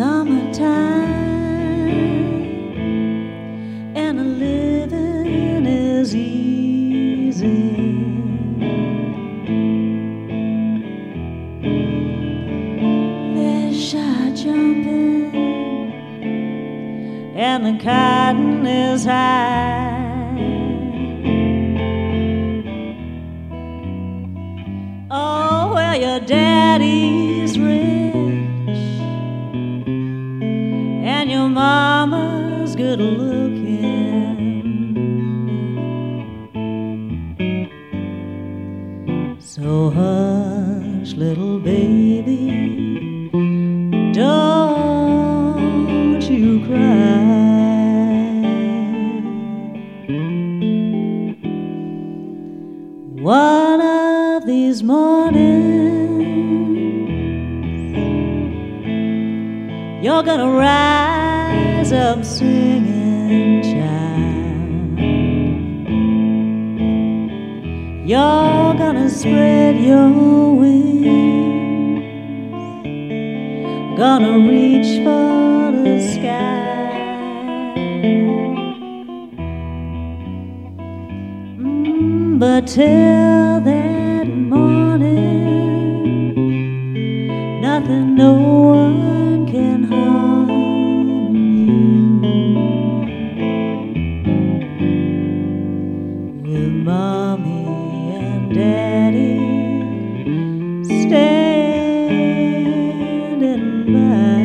summertime and the living is easy. Fish are jumping and the cotton is high. Oh, well, your daddy's rich and your mama's good looking. So hush, little baby, don't you cry. One of these mornings you're gonna rise up singing, child. You're gonna spread your wings, gonna reach for the sky. But till that morning, nothing, no one can harm you. With mommy and daddy standing by.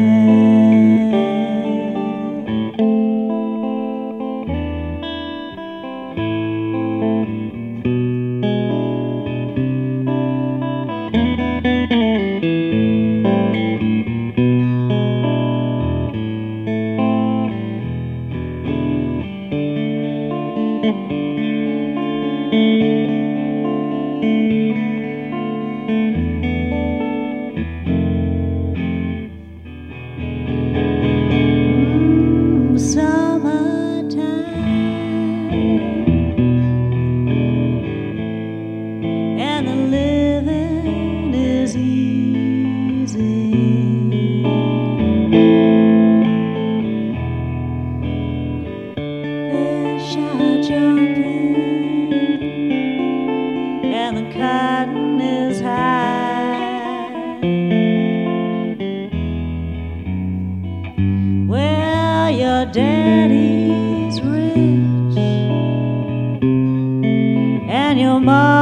And the cotton is high. Well, your daddy's rich and your mom